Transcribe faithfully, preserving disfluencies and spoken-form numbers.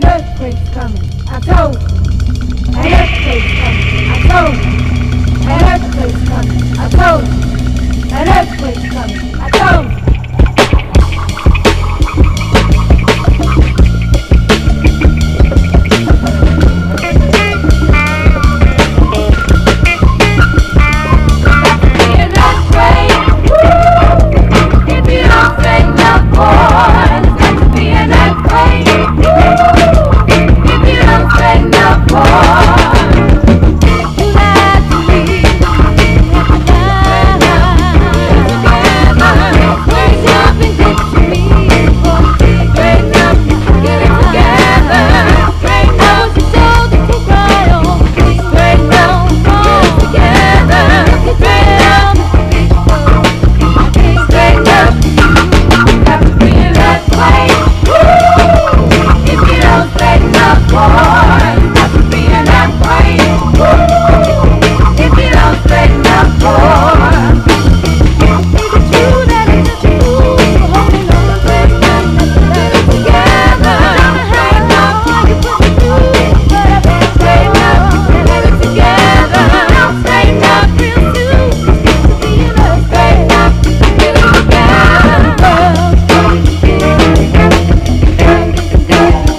An earthquake's coming. I told you. An earthquake's coming. I told you. An earthquake's coming. I told you. An earthquake's coming. I told you.